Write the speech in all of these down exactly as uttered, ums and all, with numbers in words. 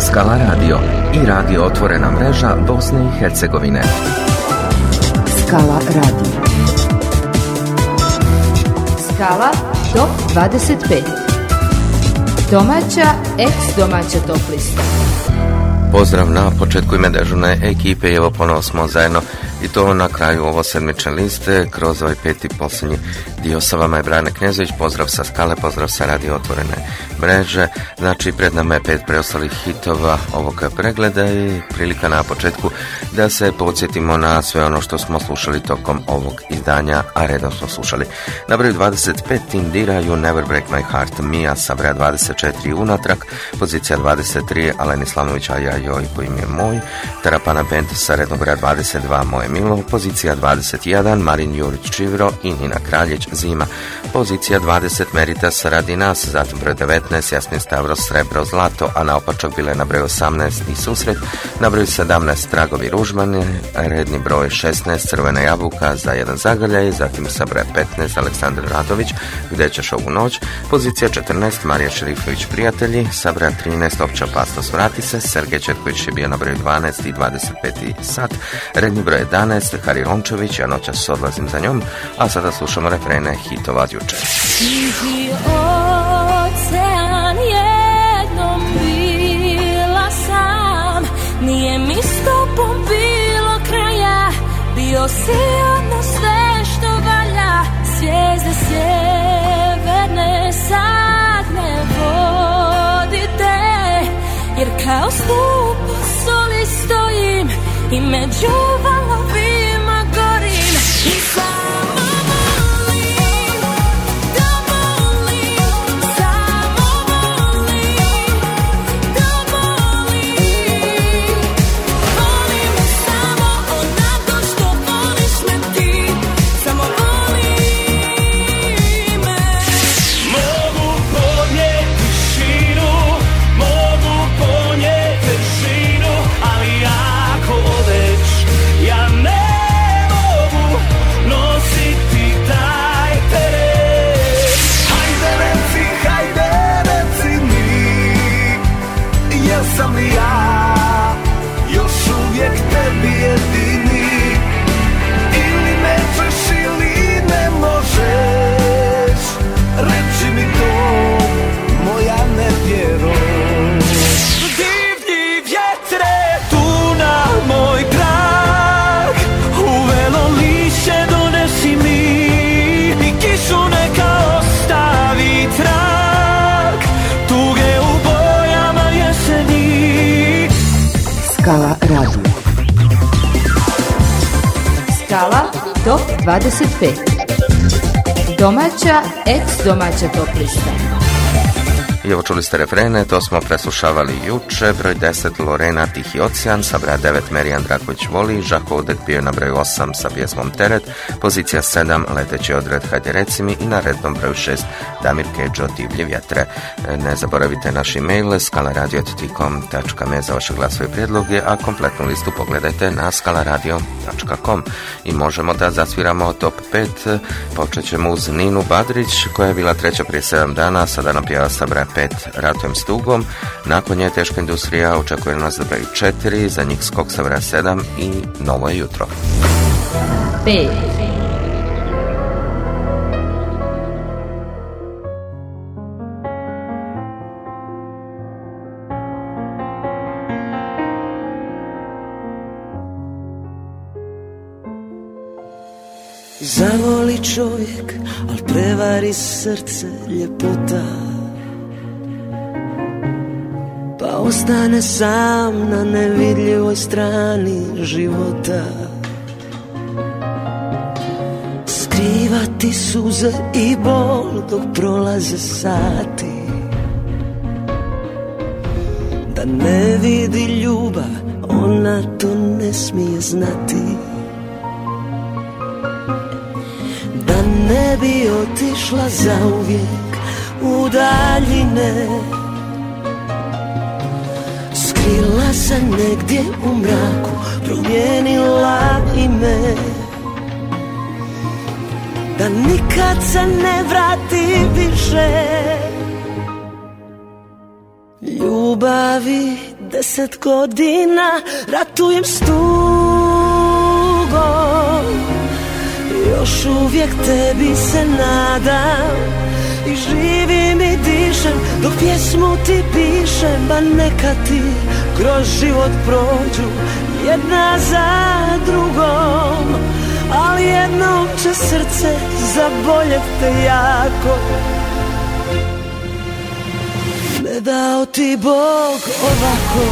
Skala Radio i radio Otvorena mreža Bosne i Hercegovine. Skala Radio. Skala top dvadeset pet. Domaća, ex-domaća top lista. Pozdrav na početku ime dežurne ekipe i evo ponovo smo zajedno i to na kraju ovo sedmične liste kroz ovaj peti posljednji dio. Sa vama je Brane Knjezović, pozdrav sa Skale, pozdrav sa radio Otvorene mreže. Znači pred nama je pet preostalih hitova ovog pregleda i prilika na početku da se podsjetimo na sve ono što smo slušali tokom ovog izdanja, a redom smo slušali. Na broju dvadeset pet Indira, You Never Break My Heart, Mija sa broja dvadeset četiri unatrag, pozicija dvadeset tri Alen Islamović, a ja joj koji mi je moj, Tarapana Band sa redom broja dvadeset dva Moje Milo, pozicija dvadeset jedan Marin Jurić Čivro i Nina Kraljić Zima, pozicija dvadeset Meritas Radi nas, zatim broj devetnaest Jasmin Stavros Srebro Zlato, a naopačak bile na broj osamnaest i Susret, na broj sedamnaest Tragovi Ružmani, redni broj šesnaest Crvena jabuka za jedan zagrljaj, zatim sa broja petnaest Aleksandar Radović Gde ćeš ovu noć, pozicija četrnaest Marija Šerifović Prijatelji, sa broja trinaest Opća opasnost vrati se, Sergej Četković je bio na broju dvanaest i dvadeset peti sat, redni broj jedanaest Hari Rončević, ja noćas odlazim za njom, a sada slušamo refrene hitova od juče. Tihi ocean, jednom bila sam, nije mi s tobom bilo kraja, bio si ono sve što valja, zvijezde sjeverne sad me vodite, jer kao stup soli stojim i među valovima gorim i samo volim da volim, samo volim da volim, volim samo onako što voliš me ti, samo voli me. Mogu podnijeti šinu, mogu ponijeti težinu, ali ako odeš, ja ne mogu nositi taj teret. Hajde reci, hajde reci mi, jesam li ja još uvijek tebi jedini, ili nećeš ili ne možeš, reći mi to, moja nevjero. Divlji vjetre tu na moj prag, uvelo lišće donesi mi, i kišu neka ostavi trag, tuge u bojama jeseni. Skala Radio. Skala top dvadeset pet. Domaća, ex-domaća top lista. I evo čuli ste refrene, to smo preslušavali juče. Broj deset Lorena Tihi ocean, sa broja devet Merijan Draković Voli, Žako Udek bio na broju osam sa pjesmom Teret, pozicija sedam Leteći odred Hajde reci mi i na rednom broju šest Damir Kedžo Divlje vjetre. Ne zaboravite naš e-mail skalaradio at t com dot me za vaše glasove i prijedloge, a kompletnu listu pogledajte na skalaradio dot com. I možemo da zasviramo top pet. Počet ćemo uz Ninu Badrić koja je bila treća prije sedam dana, sada nam pjeva sa broja pet Ratujem s tugom, nakon nje Teška industrija, očekuje nas da broju četiri, za njih skok sa broja sedam i Novo je jutro. pet. Zavoli čovjek, al prevari srce ljepota, pa ostane sam na nevidljivoj strani života. Skrivati suze i bol dok prolaze sati, da ne vidi ljubav, ona to ne smije znati. Da ne bi otišla zauvijek u daljine, skrila se negdje u mraku, promijenila ime, da nikad se ne vrati više. Ljubavi deset godina ratujem s tugom, još uvijek tebi se nadam i živim i dišem dok pjesmu ti pišem. Ba neka ti kroz život prođu jedna za drugom, ali jednom će srce zaboljet te jako. Ne dao ti Bog ovako.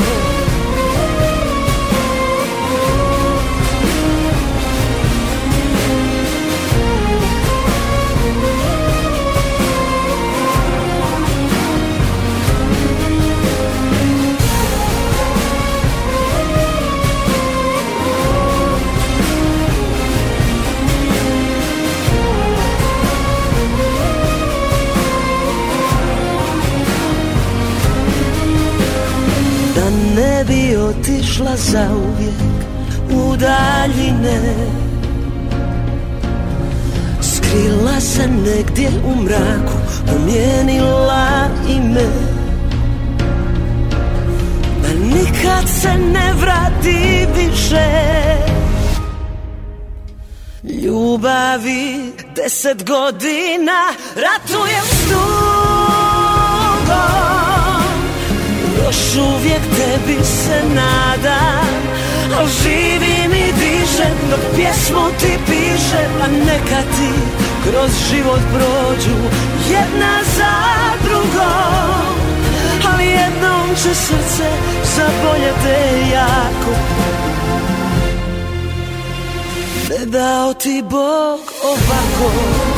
Ne bi otišla zauvijek u daljine, skrila se negdje u mraku, promijenila ime, da nikad se ne vrati više. Ljubavi deset godina ratujem s tugom, još uvijek tebi se nadam, al živim i dišem dok pjesmu ti pišem. A neka ti kroz život prođu jedna za drugom, ali jednom će srce zaboljeti jako. Ne dao ti Bog ovako.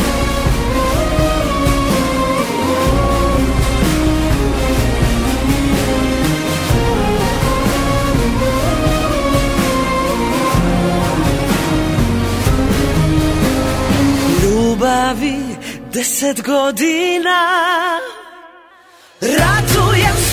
Ljubavi deset godina ratujem s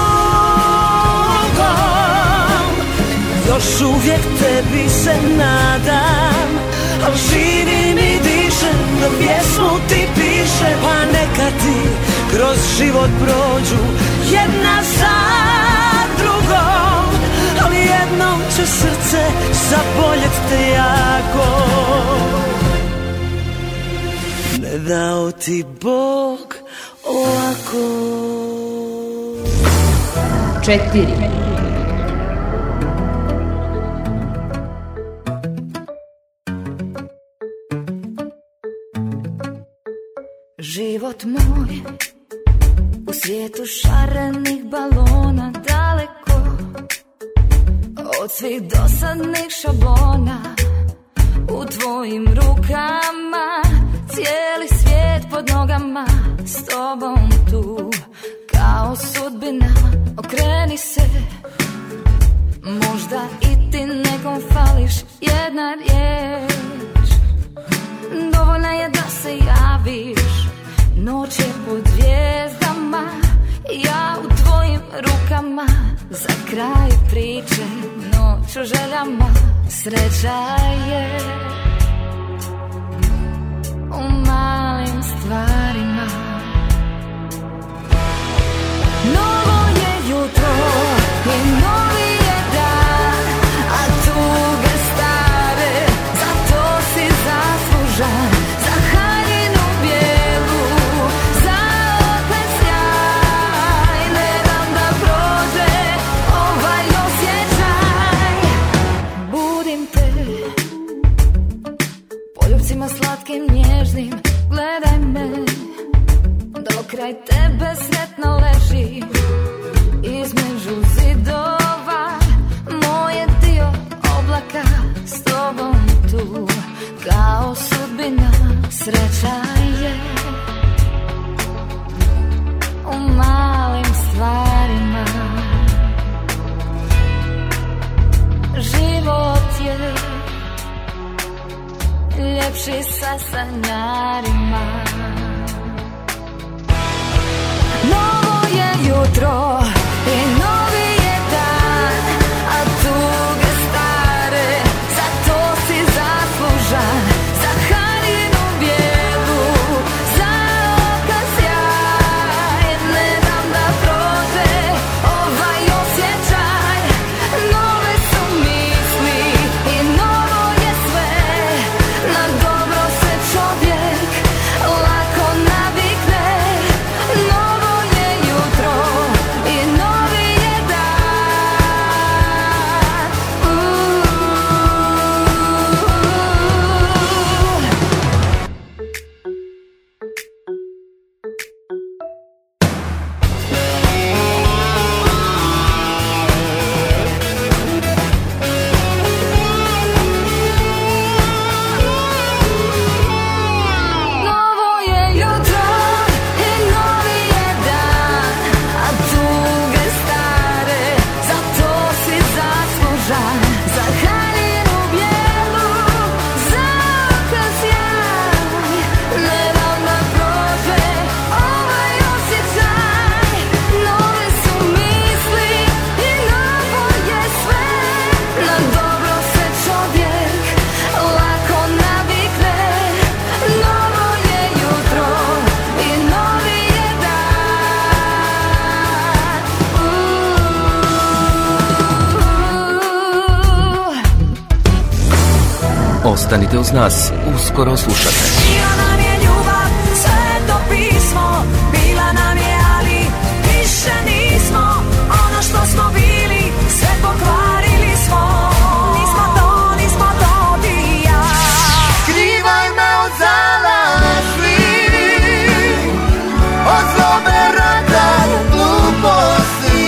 tugom, još uvijek tebi se nadam, al živim i dišem dok pjesmu ti pišem. Pa neka ti kroz život prođu jedna za drugom, ali jednom će srce zaboljet te jako. Ne dao ti Bog ovako. Četiri. Život moj u svijetu šarenih balona, daleko od svih dosadnih šablona. U tvojim rukama cijeli svijet pod nogama, s tobom tu kao sudbina. Okreni se, možda i ti nekom fališ jedna riječ, dovoljna je da se javiš. Noć je pod zvijezdama, ja u tvojim rukama. Za kraj priče, noć u željama. Sreća je u malim stvarima. Novo je jutro i novi je dan, a tuge stare, za to si zaslužan. Za haljinu bijelu, za opet sjaj, ne dam da prođe ovaj osjećaj. Budim te poljubcima slatkim, nježnim, gledaj me, dok kraj tebe sretno ležim. Između zidova, moj je dio oblaka, s tobom tu kao sudbina. Sreća je u malim stvarima. Život je ljepši sa sanjarima. Novo je jutro i novi je dan, a tuge stare, za to si zaslužan. Za haljinu bijelu, za oka sjaj, ne dam da prođe Ostanite uz nas, uskoro slušate. Bila nam je ljubav, sveto pismo, bila nam je, ali više nismo ono što smo bili, sve pokvarili smo. Nismo to, nismo to ti i ja. Skrivaj me od zalažli, od zlobe, rata, gluposti.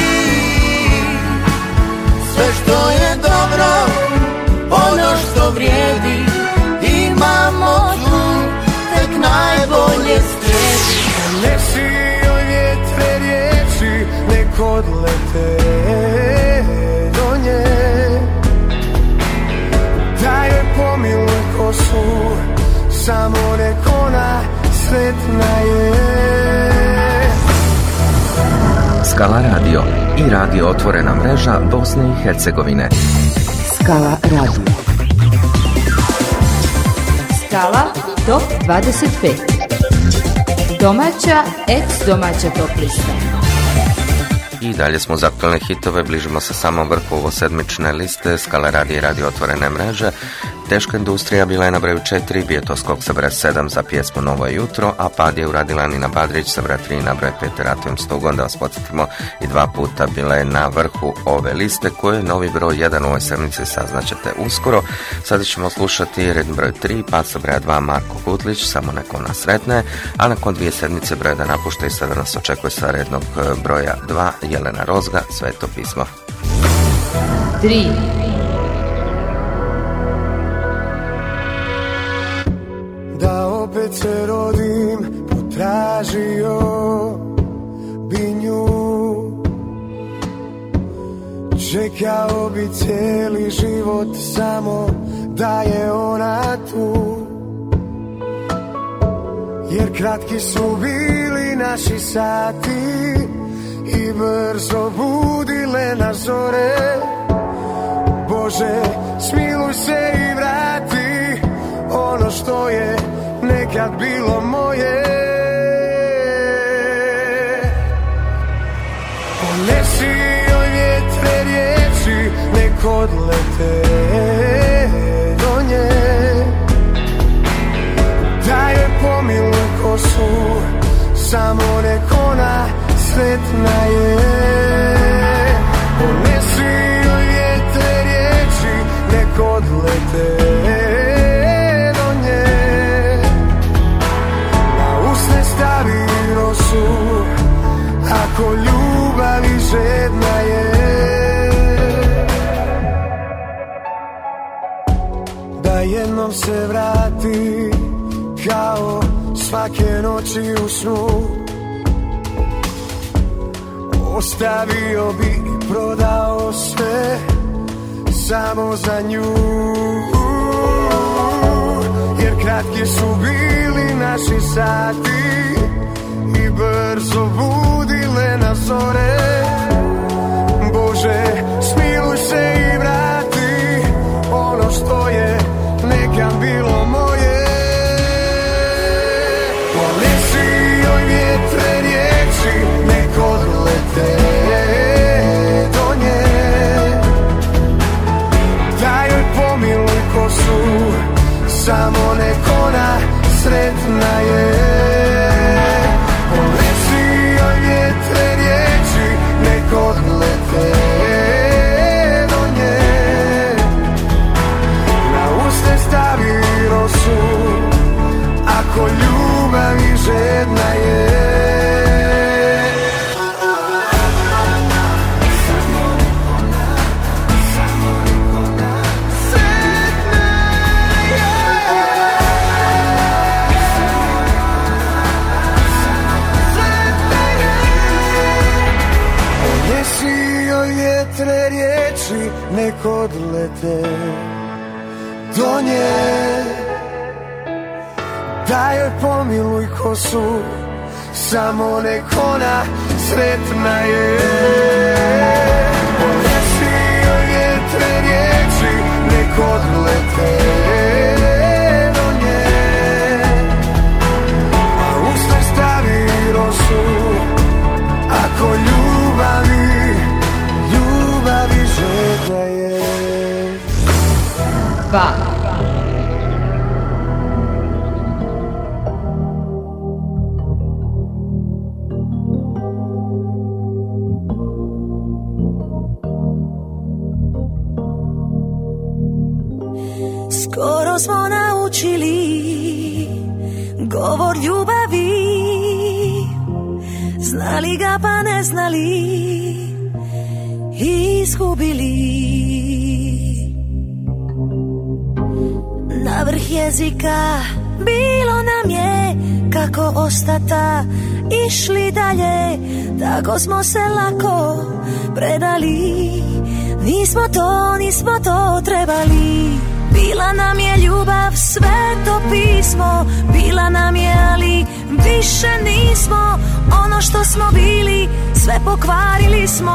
Sve što je dobro, ono što vrijedi, imamo tu, tek najbolje slijedi. Nesi joj vjetre riječi, nek odlete do nje. Da joj pomiluj kosu, samo nek ona sretna je. Skala radio i radio otvorena mreža Bosne i Hercegovine. Skala radio. Skala top dvadeset pet. Domaća, ex-domaća top lista. I dalje smo uz aktualne hitove, bližimo se samom vrhu ovo sedmične liste Skala radio i radio otvorene mreže. Teška industrija bila je na broju četiri, Bijetovskog sa broja sedam za pjesmu Novo je jutro, a pad je uradila Nina Badrić sa broja tri na broju pet Ratujem stugom. Da vas podsjetimo, i dva puta bila je na vrhu ove liste, koje je novi broj jedan u ovoj sedmici, saznaćete uskoro. Sada ćemo slušati red broj tri, pad sa broja dva Marko Kutlić, samo neko nas sretne, a nakon dvije sedmice broj jedan napušta i sada nas očekuje sa rednog broja dva Jelena Rozga, Sveto pismo. tri. Da opet se rodim, potražio bi nju. Čekao bi cijeli život samo da je ona tu. Jer kratki su bili naši sati i brzo budile nas zore. Bože, smiluj se i vrati ono što je nekad bilo moje. Ponesi joj vjetre riječi, nek odlete do nje. Da joj pomiluj kosu, samo nek ona sretna je. Ponesi joj vjetre riječi, nek odlete do nje. Na usne stavi rosu, ako ljubavi žedna je. Da jednom se vrati kao svake noći u snu. Ostavio bi i prodao sve samo za nju. Jer kratki su bili naši sati i brzo budile nas zore. Bože, smiluj se i vrati ono što je nekad bilo moje. Ponesi joj vjetre riječi, nek odlete do nje. Da joj pomiluj kosu, samo nek ona sretna je. Ponesi joj vjetre riječi, nek odlete do nje. Na usne stavi rosu, ako ljubavi žedna je. Nek odlete do nje. Da joj pomiluj kosu, samo nek ona sretna je. Ponesi joj vjetre riječi, nek odlete do nje. A usne stavi rosu, ako ljubavi, ljubavi žedna je. dva. skoro smo naučili govor ljubavi, znali ga pa ne znali, izgubili. Na vrh jezika bilo nam je kako ostata, išli dalje, tako smo se lako predali. Nismo to, nismo to trebali. Bila nam je ljubav sveto pismo, bila nam je, ali više nismo. Ono što smo bili, sve pokvarili smo.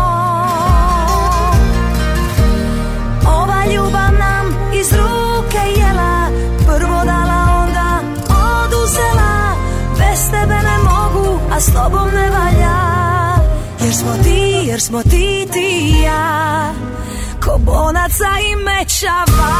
Ova ljubav nam iz ruke jela, prvo dala, onda oduzela. Bez tebe ne mogu, a s tobom ne valja. Jer smo ti, jer smo ti, ti i ja, ko bonaca i mečava.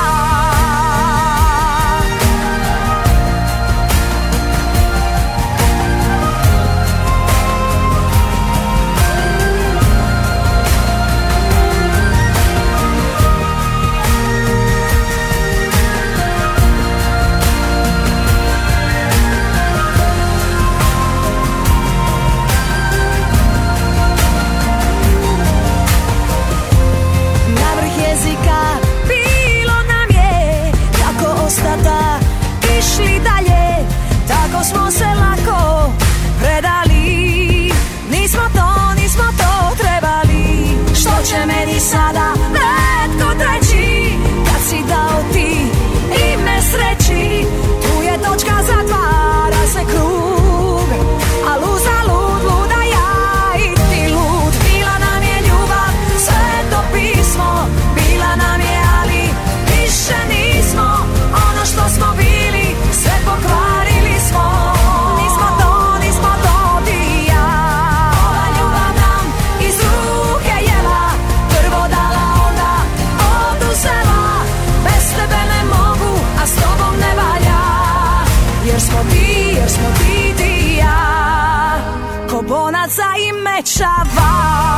Išli dalje, tako smo se lako predali. Nismo to, nismo to trebali. Što će meni sada netko treći, kad si dao ti ime sreći. Tu je točka, zatvara se krug, a lud za lud, luda ja i ti lud. Bila nam je ljubav sveto pismo, bila nam je, ali više nismo. Ono što smo bili, sve pokvarili smo. Nismo to, nismo to ti i ja. Ova ljubav nam iz ruke jela, prvo dala, onda oduzela. Bez tebe ne mogu, a s tobom ne valja. Jer smo ti, jer smo ti, ti i ja, ko bonaca i mečava.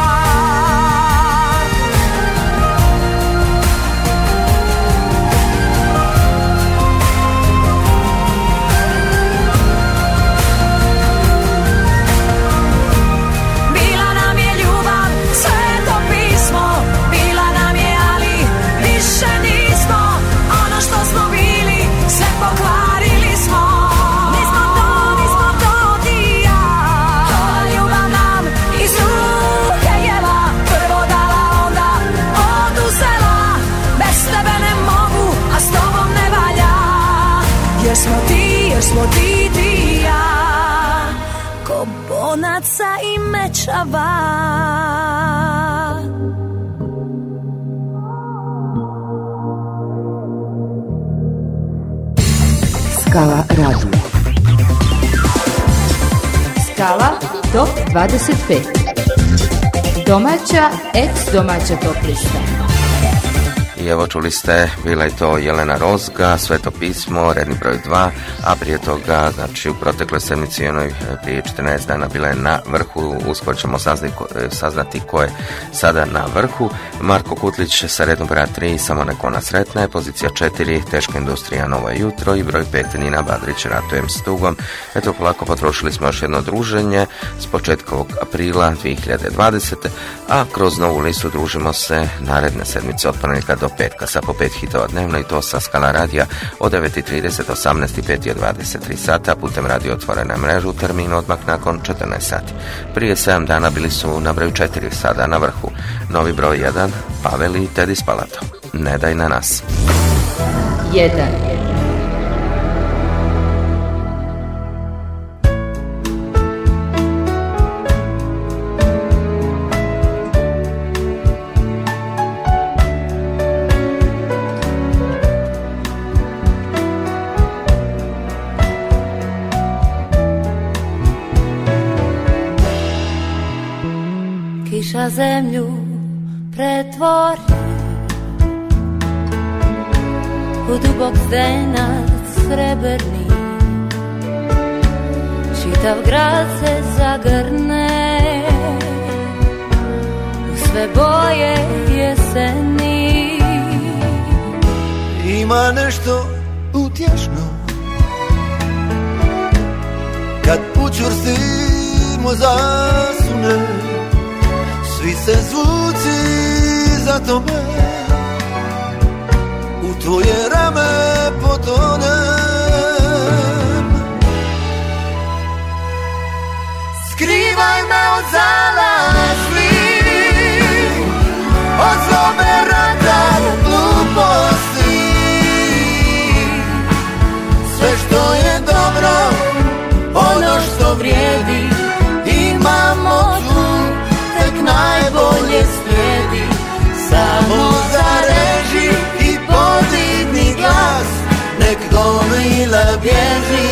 Jer smo ti, jer smo ti, ti i ja, ko bonaca i mečava. Skala radio. Skala top dvadeset pet. Domaća, ex-domaća top lista. I evo čuli ste, bila je to Jelena Rozga, Sveto pismo, redni broj dva, a prije toga, znači u protekloj sedmici, onoj prije četrnaest dana bila je na vrhu. Uskoro ćemo saznati, saznati ko je sada na vrhu. Marko Kutlić sa rednom broja tri, Samo neko ona sretna je, pozicija četiri, Teška industrija, Novo jutro, i broj pet, Nina Badrić, Ratujem s tugom. Eto, polako potrošili smo još jedno druženje s početka ovog aprila dvije hiljade dvadesete. a kroz novu listu družimo se naredne sedmice od ponedjeljka do petka sa po pet hitova dnevno, i to sa Skala radija od devet i trideset, osamnaest i pet i dvadeset tri sata putem radio otvorene mrežu u terminu odmah nakon četrnaest sati. Prije sedam dana bili su na broju četiri, sada na vrhu novi broj jedan, Pavel i Tedi Spalato. Ne daj na nas. jedan. Kiša zemlju pretvori u dubok zdenac srebrni, čitav grad se zagrne u sve boje jeseni. Ima nešto učvrstimo zasune, svi se zvuci za tome, u tvoje rame potonem. Skrivaj me od zalažli, od zlobe, rada, gluposti. Sve što je dobro, ono što vrijedi, imamo tu, tek najbolje slijedi. Samo zareži i podigni glas, nek gomila bježi.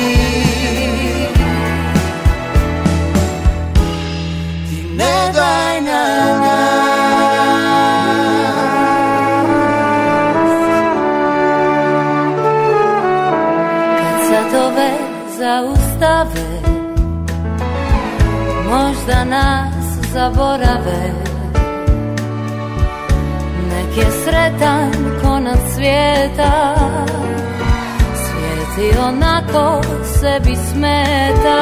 Ti ne daj na zaustave, možda nas zaborave. Nek je sretan konac svijeta, svijet i onako sebi smeta.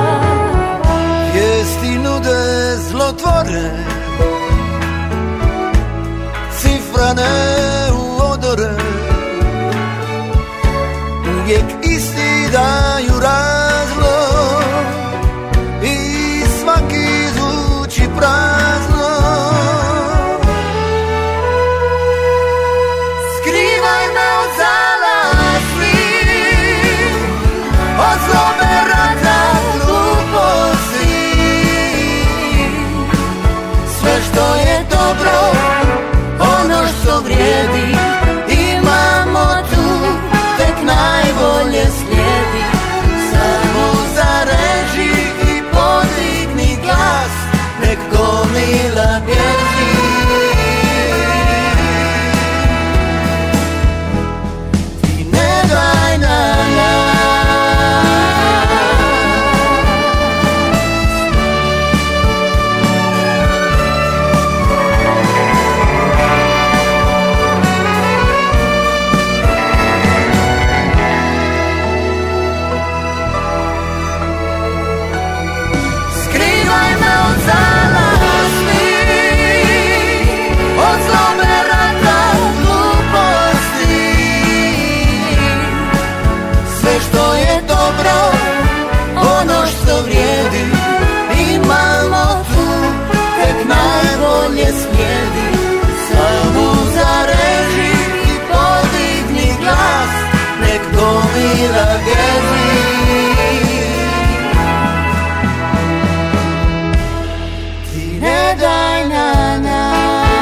Vijesti nude zlotvore, cifrane u odore, uvijek isti daju razlog i svaki zvuči prazno. Skrivaj me od zalažli, od zlobe, rada, gluposti. Sve što je dobro, ono što vrijedi, imamo tu, tek najbolje slijedi. Samo zareži i podigni glas, nek gomila bježi. Ti ne daj na nas. Što je dobro, ono što vrijedi, imamo tu, tek najbolje slijedi. Samo zareži i podigni glas, nek gomila bježi. Ti ne daj na nas.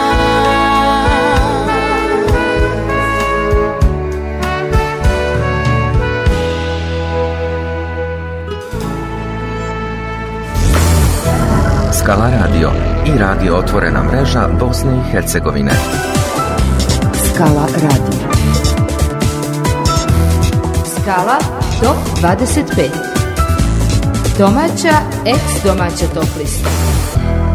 Skala radio i radio otvorena mreža Bosne i Hercegovine. Skala radio. Skala top dvadeset pet. Domaća, ex domaća top lista.